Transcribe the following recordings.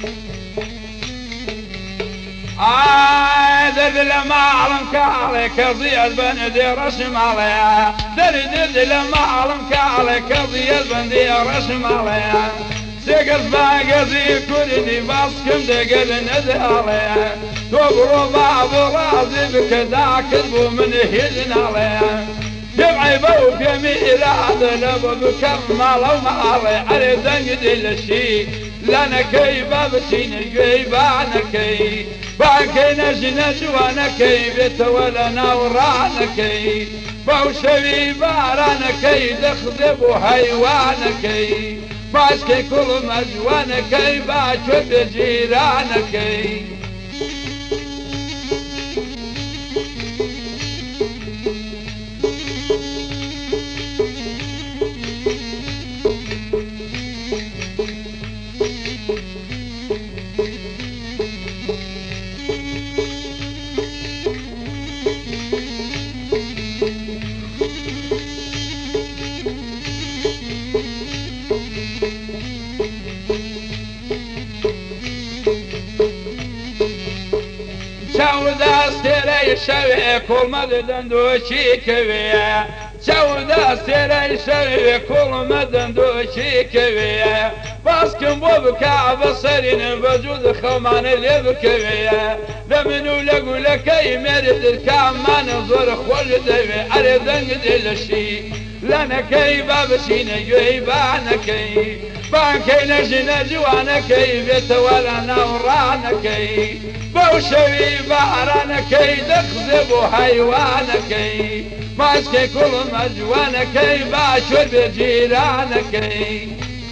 درد لما علم كالي كضي البندي رسم عليها درد لما علم كالي كضي البندي رسم عليها سقف باقزي كردي باسكم دقل ندى عليها توبرو باب راضي بك ذاك من هيدن عليها جمعي بو جميل هذا لبو بكمل ومالي علي دنقد الشي لنا كي بابسين جيبانا كي باكي نجنج وانا كي بتولنا ورانا كي بوشوي بارانا كي دخذب وحيوانا كي باسكي كل مجوانا كي باشو بجيرانا كي شاودا ستيري شوي كل مدن دوشي كويا شاودا ستيري شوي كل مدن دوشي كويا باسكن بوبكا بصرين بجود خمان اللي بكويا لمنو لقول لكي مرد الكامان زور خوش دوي على دنقد الشي لنا كي بابسين جيبانا كي بانكي نجنج وانا كي بتولنا ورانا كي بوشوي بارانا كي دخذب وحيوانا كي ماسكي كل مجوانا كي باشر بجيرانا كي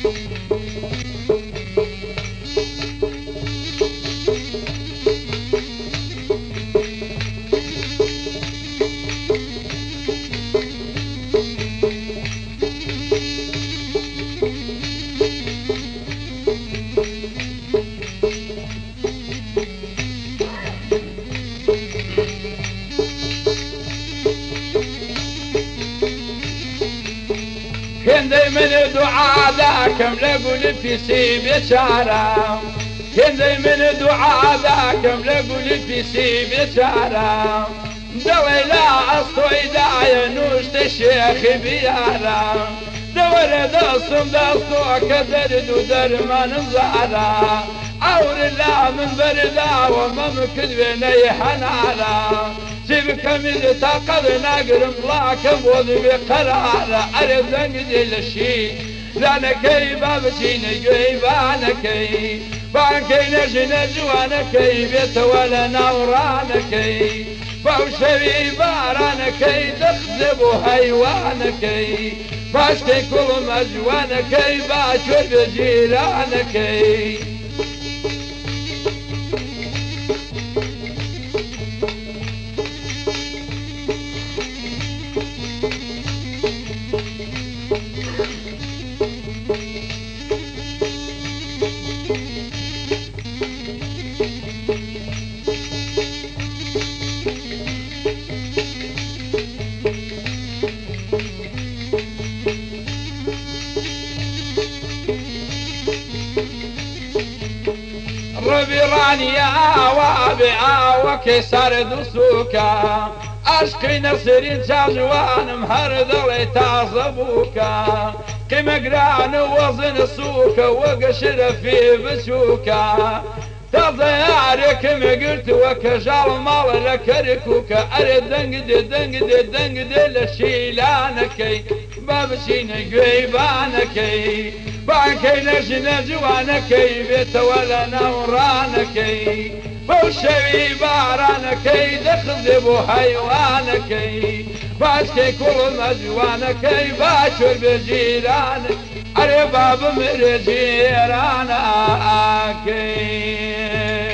كندي من دعاء ذاكم لقول في سيب شعرام كندي من دعاء ذاكم لقول في سيب شعرام دوي لا أصطوي داعي نوشت الشيخ بيارام دور داستم داستو كدرد ودرمان زعرا عور الله من بردا وممكن بيني حنارا سيبك من تاقض ناقر ملاكم وذي بقرارا عرف دنقد الشي لانا كي بابسين جيبانا كي بانكي نجنج وانا كي بيتولنا ورانا كي بوشوي بارانا كي تخذب وحيوانا كي باسكي كل مجوانا كي باشر بجيرانا كي ربي رانيا وابعا وكسر دسوكا عشقي نصرين جاجوان مهرد اللي تعصبوكا قيمة قران وزن سوكا وقشر في بسوكا تضيعك ما قلت وكجال مال لكركوكا ارد دنقد لشيلانكي بابسين قيبانكي بانكي نجنج وانكي بتولنا ورانكي بوشوي بارانكي دخذب وحيوانكي باسكي كل مجوانكي باشر بجيرانك اري باب مرجيرانكي